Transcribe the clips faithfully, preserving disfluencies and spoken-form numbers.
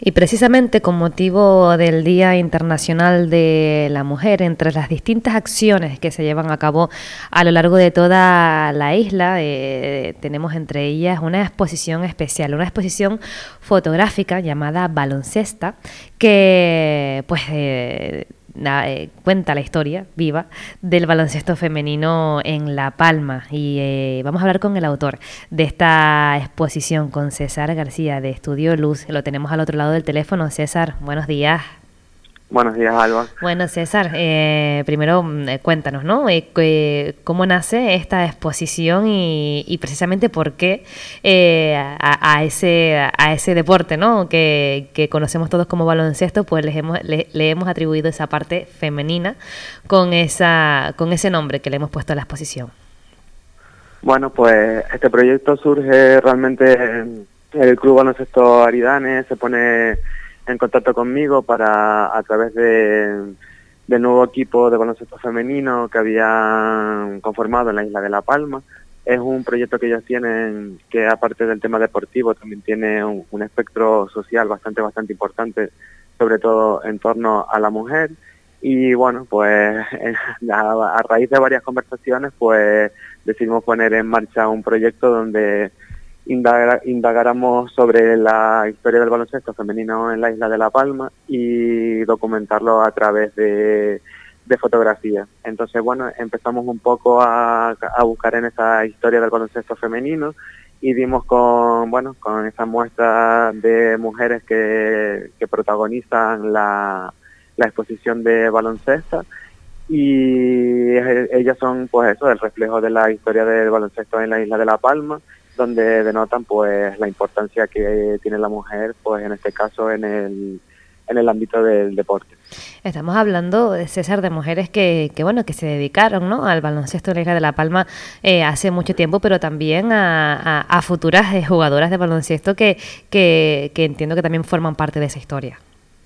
Y precisamente con motivo del Día Internacional de la Mujer, entre las distintas acciones que se llevan a cabo a lo largo de toda la isla, eh, tenemos entre ellas una exposición especial, una exposición fotográfica llamada Baloncesta, que pues eh, eh, cuenta la historia viva del baloncesto femenino en La Palma. Y eh, vamos a hablar con el autor de esta exposición, con César García de Estudio Luz. Lo tenemos al otro lado del teléfono. César, buenos días. Buenos días, Alba. Bueno, César, eh, primero eh, cuéntanos, ¿no? Eh, que, ¿Cómo nace esta exposición y, y precisamente por qué eh, a, a ese a ese deporte, ¿no? Que, que conocemos todos como baloncesto, pues les hemos, le, le hemos atribuido esa parte femenina con esa con ese nombre que le hemos puesto a la exposición. Bueno, pues este proyecto surge realmente en el Club Baloncesto Aridane, se pone en contacto conmigo para, a través de del nuevo equipo de baloncesto femenino que habían conformado en la isla de La Palma. Es un proyecto que ellos tienen que, aparte del tema deportivo, también tiene un, un espectro social bastante, bastante importante, sobre todo en torno a la mujer. Y bueno, pues a, a raíz de varias conversaciones, pues decidimos poner en marcha un proyecto donde Indagar, indagáramos sobre la historia del baloncesto femenino en la isla de La Palma y documentarlo a través de, de fotografía. Entonces, bueno, empezamos un poco a, a buscar en esa historia del baloncesto femenino y dimos con, bueno, con esa muestra de mujeres que, que protagonizan la, la exposición de baloncesto. Y ellas son, pues eso, el reflejo de la historia del baloncesto en la isla de La Palma, donde denotan pues la importancia que tiene la mujer, pues en este caso en el en el ámbito del deporte. Estamos hablando, César, de mujeres que, que bueno, que se dedicaron, ¿no?, al baloncesto en la isla de La Palma eh, hace mucho tiempo, pero también a, a, a futuras eh, jugadoras de baloncesto que, que, que entiendo que también forman parte de esa historia.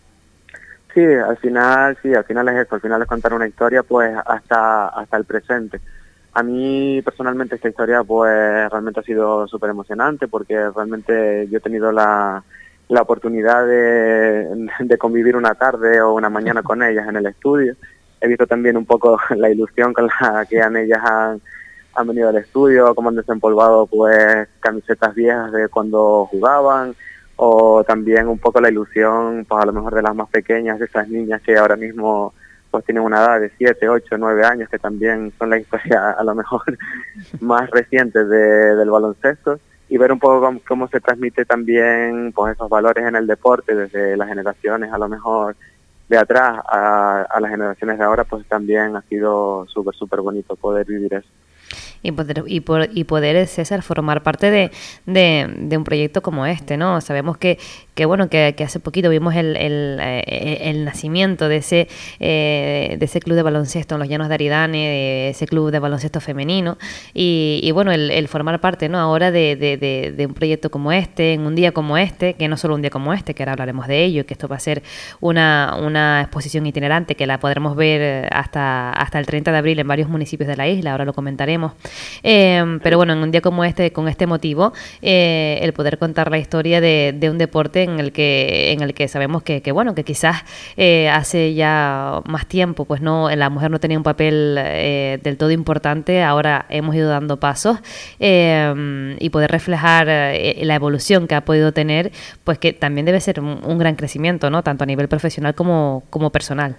Sí, al final, sí, al final es eso, al final es contar una historia pues hasta hasta el presente. A mí personalmente esta historia pues realmente ha sido súper emocionante porque realmente yo he tenido la, la oportunidad de, de convivir una tarde o una mañana con ellas en el estudio. He visto también un poco la ilusión con la que han, ellas han, han venido al estudio, cómo han desempolvado pues camisetas viejas de cuando jugaban, o también un poco la ilusión pues a lo mejor de las más pequeñas, de esas niñas que ahora mismo pues tienen una edad de siete, ocho, nueve años, que también son la historia a lo mejor más reciente de, del baloncesto, y ver un poco cómo, cómo se transmite también pues esos valores en el deporte desde las generaciones a lo mejor de atrás a, a las generaciones de ahora, pues también ha sido súper, súper bonito poder vivir eso. Y poder, y, por, y poder, César, formar parte de, de, de un proyecto como este, ¿no? Sabemos que, que bueno, que, que hace poquito vimos el, el, el nacimiento de ese, eh, de ese club de baloncesto en los Llanos de Aridane, de ese club de baloncesto femenino, y, y bueno, el, el formar parte, ¿no?, ahora de, de, de, de un proyecto como este, en un día como este, que no solo un día como este, que ahora hablaremos de ello, que esto va a ser una, una exposición itinerante, que la podremos ver hasta, hasta el treinta de abril en varios municipios de la isla, ahora lo comentaremos. Eh, pero bueno, en un día como este, con este motivo, eh, el poder contar la historia de, de un deporte en el que en el que sabemos que, que bueno, que quizás eh, hace ya más tiempo, pues no, la mujer no tenía un papel eh, del todo importante. Ahora hemos ido dando pasos eh, y poder reflejar eh, la evolución que ha podido tener, pues que también debe ser un, un gran crecimiento, ¿no?, tanto a nivel profesional como, como personal.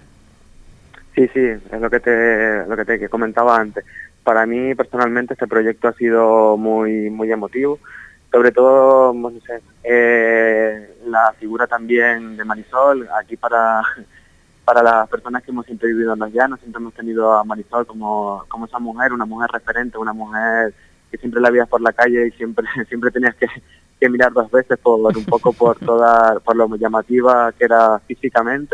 Sí, sí, es lo que te lo que te comentaba antes. Para mí personalmente este proyecto ha sido muy muy emotivo, sobre todo no sé, eh, la figura también de Marisol. Aquí para para las personas que hemos siempre vivido en los llanos, siempre hemos tenido a Marisol como como esa mujer, una mujer referente, una mujer que siempre la veías por la calle y siempre siempre tenías que, que mirar dos veces por un poco por toda por lo llamativa que era físicamente.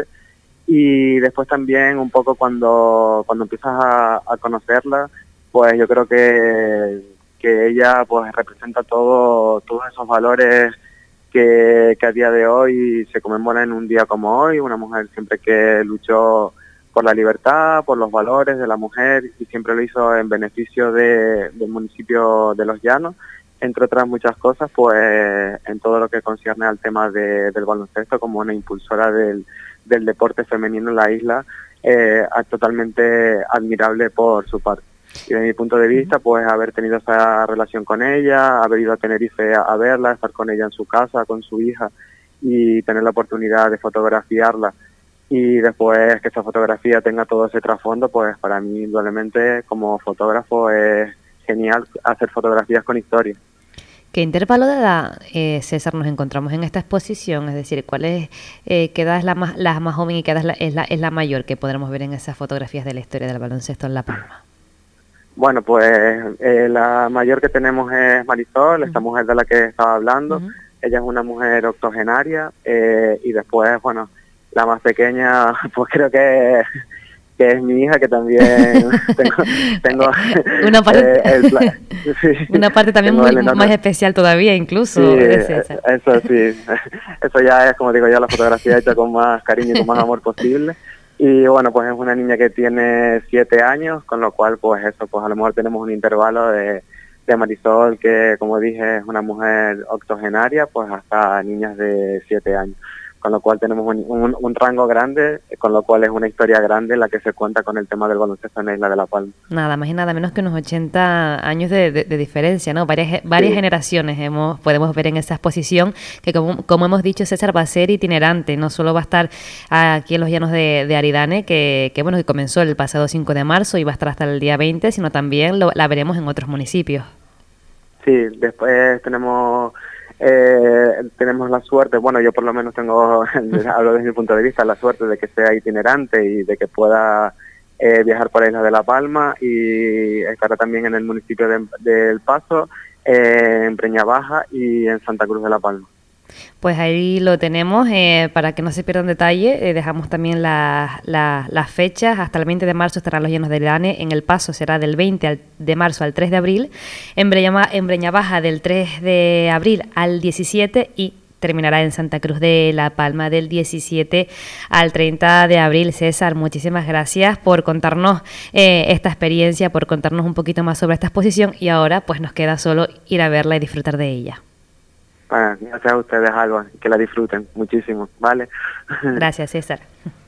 Y después también un poco cuando cuando empiezas a, a conocerla, pues yo creo que, que ella pues representa todo todos esos valores que, que a día de hoy se conmemoran en un día como hoy. Una mujer siempre que luchó por la libertad, por los valores de la mujer, y siempre lo hizo en beneficio de, del municipio de Los Llanos. entre otras muchas cosas, pues en todo lo que concierne al tema de, del baloncesto, como una impulsora del, del deporte femenino en la isla, eh, totalmente admirable por su parte. Y desde mi punto de vista, pues haber tenido esa relación con ella, haber ido a Tenerife a, a verla, estar con ella en su casa, con su hija, y tener la oportunidad de fotografiarla, y después que esa fotografía tenga todo ese trasfondo, pues para mí, indudablemente, como fotógrafo, es genial hacer fotografías con historia. ¿Qué intervalo de edad, eh, César, nos encontramos en esta exposición? Es decir, ¿cuál es, eh, qué edad es la más, la más joven y qué edad es la, es, la, es la mayor que podremos ver en esas fotografías de la historia del baloncesto en La Palma? Bueno, pues eh, la mayor que tenemos es Marisol, uh-huh. esta mujer de la que estaba hablando. Uh-huh. Ella es una mujer octogenaria, eh, y después, bueno, la más pequeña, pues creo que... que es mi hija, que también tengo, tengo una parte, eh, el, sí, una parte también muy más especial todavía, incluso. Sí, eso sí, eso ya es, como digo yo, la fotografía hecha con más cariño y con más amor posible. Y bueno, pues es una niña que tiene siete años, con lo cual, pues eso, pues a lo mejor tenemos un intervalo de, de Marisol, que como dije es una mujer octogenaria, pues hasta niñas de siete años. Con lo cual tenemos un, un, un rango grande, con lo cual es una historia grande la que se cuenta con el tema del baloncesto en la isla de La Palma. Nada más y nada menos que unos ochenta años de, de, de diferencia, ¿no? Varias, varias sí. generaciones hemos podemos ver en esa exposición, que como, como hemos dicho, César, va a ser itinerante, no solo va a estar aquí en los llanos de, de Aridane, que, que bueno, que comenzó el pasado cinco de marzo y va a estar hasta el día veinte, sino también lo, la veremos en otros municipios. Sí, después tenemos... Eh, tenemos la suerte, bueno, yo por lo menos tengo, hablo desde mi punto de vista, la suerte de que sea itinerante y de que pueda eh, viajar por la isla de La Palma, y estará también en el municipio de, de El Paso, eh, en Breña Baja y en Santa Cruz de La Palma. Pues ahí lo tenemos, eh, para que no se pierdan detalle, eh, dejamos también la, la, las fechas. Hasta el veinte de marzo estarán los llanos de Aridane. En El Paso será del veinte de marzo al tres de abril, en Breña, en Breña Baja del tres de abril al diecisiete, y terminará en Santa Cruz de La Palma del diecisiete al treinta de abril. César, muchísimas gracias por contarnos eh, esta experiencia, por contarnos un poquito más sobre esta exposición, y ahora pues nos queda solo ir a verla y disfrutar de ella. Bueno, gracias a ustedes, Alba, que la disfruten muchísimo, ¿vale? Gracias, César.